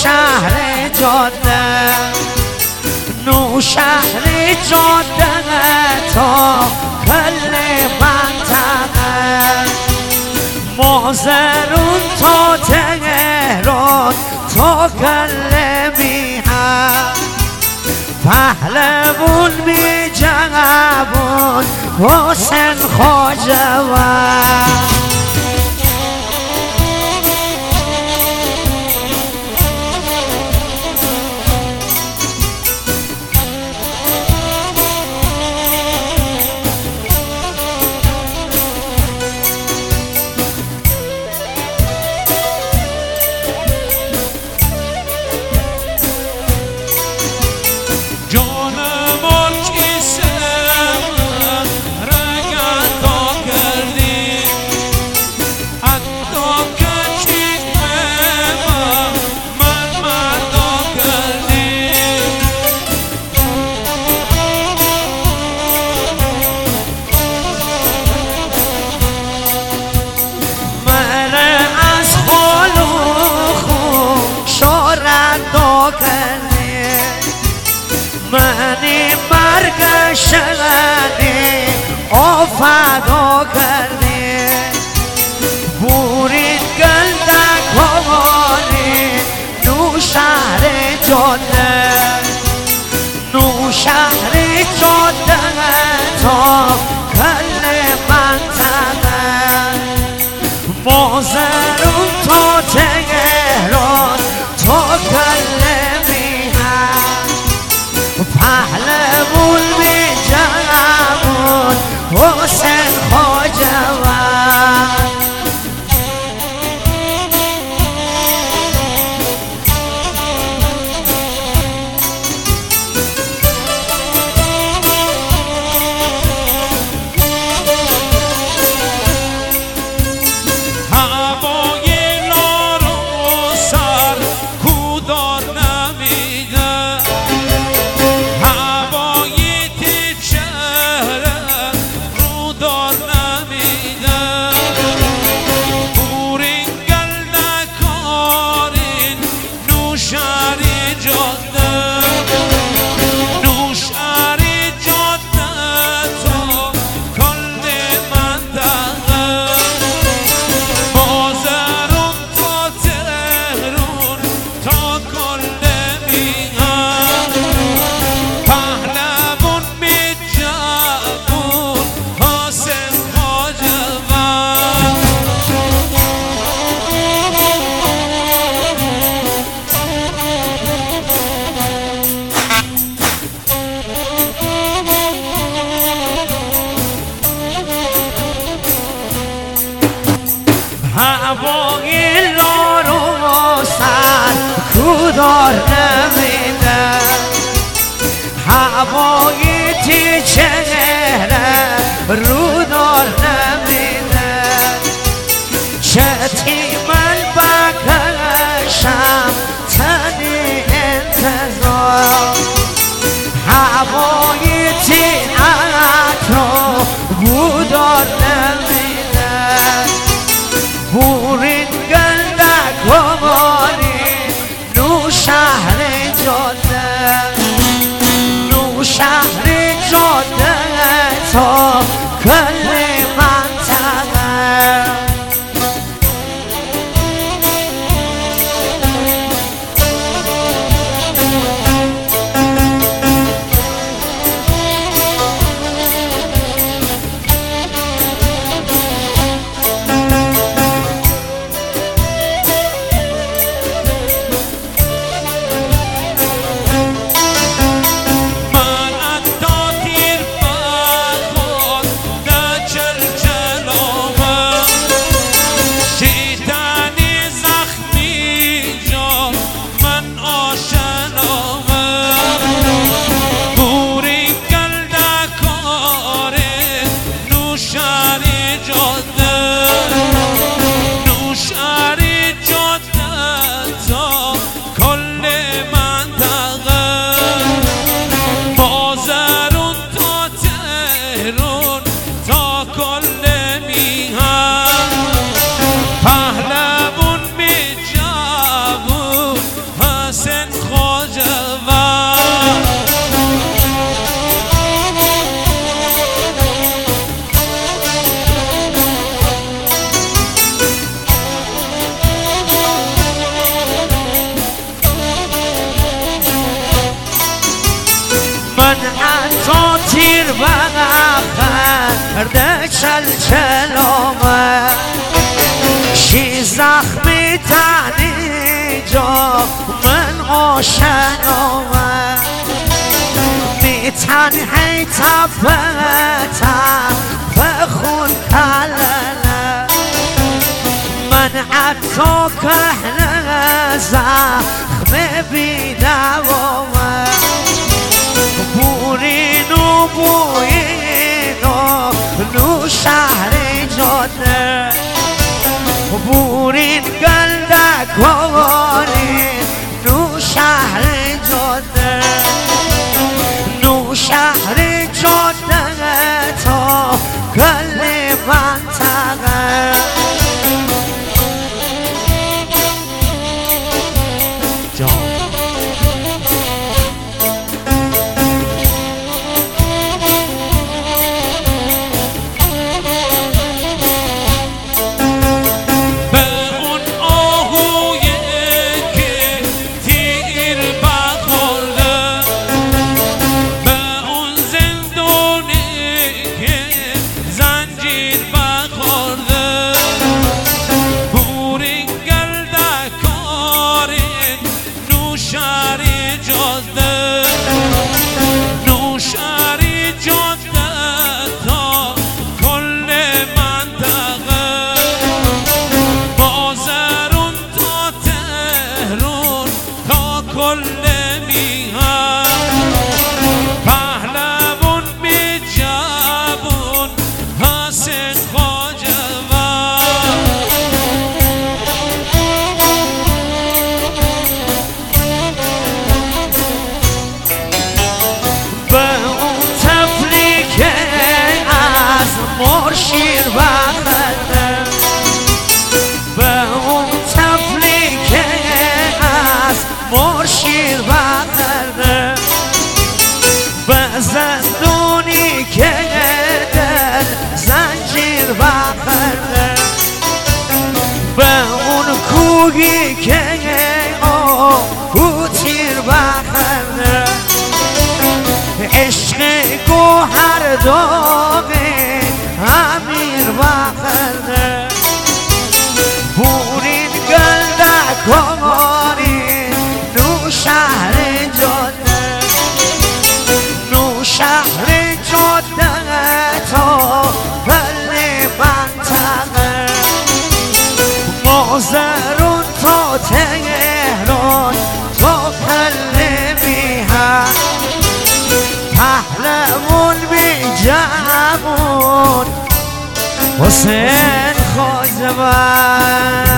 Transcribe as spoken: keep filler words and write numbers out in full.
شهر جاده نو شهر جاده تا کل منطقه مازرون تا تهران تا کل میهن پهلوون می جوان حسین خواجوان منی مرگ شغنی آفدا کردی بورید گلدک هوانی نو شهر جاده نو شهر جاده تا کل منطقه مازرون تا تهران تا کل پهلوون می جوان حسین خواجوان هوای لار و سر کودار نمیده هوای لار و سر کودار نمیده هوای تی چهره رودار نمیده چتی من بکشم تنی انتظار هوای تی عطر بودار نمیده بورید گلدک هوانی نو شهر جاده نو شهر جاده تا کل منطقه مسلسلامه شی زخمی تنی جا من آشنامه می تنهی تبه تبه خون کلنه من حتی کهنه زخم بیدوامه بورین و بوین و نو شهر جاده بورین گلدکارین نو شهر جاده نو شهر جاده تا کل منطقه شیر بخنده به اون طفلی که از مرشیر بخنده به زندونی که دل زنجیر بخنده به اون کوهی که آهو تیر بخنده عشق گوهر داغه امیر بخنده بورین گلدکاری نو شهر جاده نو شهر جاده تا کل منطقه مازرون تا تهران تا کل میهن پهلوان بی جوان حسین خواجه